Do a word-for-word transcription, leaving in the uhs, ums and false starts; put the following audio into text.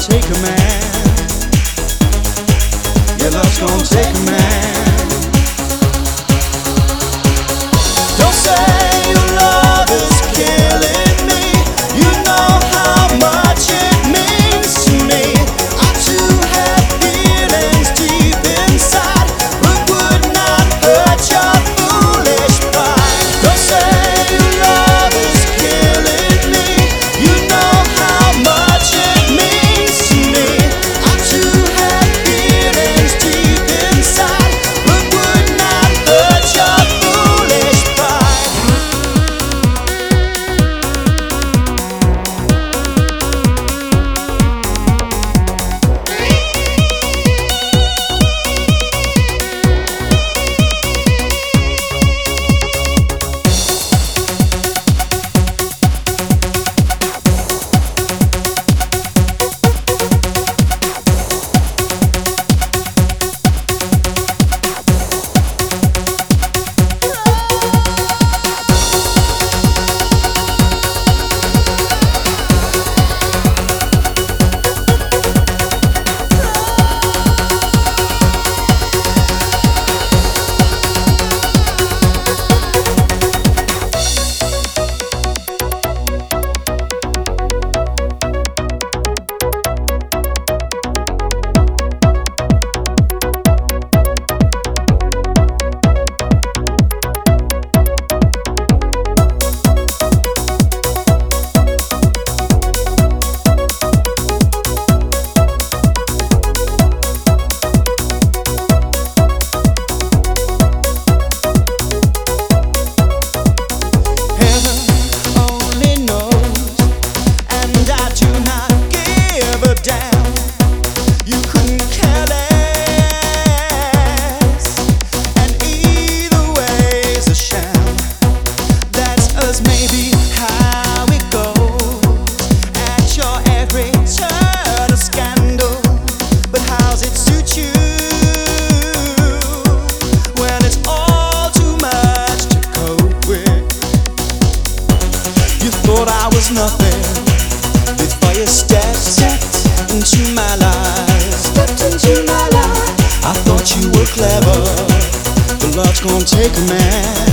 take a man. Your love's gonna take a man. Don't say your love is killing me. You know how much it means to me. I too have feelings deep inside, but would not hurt your foolish pride. Don't say your love is killing me. You know how much it means to me. I too have feelings deep inside, but would not hurt your foolish pride. Nothing before you stepped into my life. Stepped into my life. I thought you were clever, but love's gonna take a man.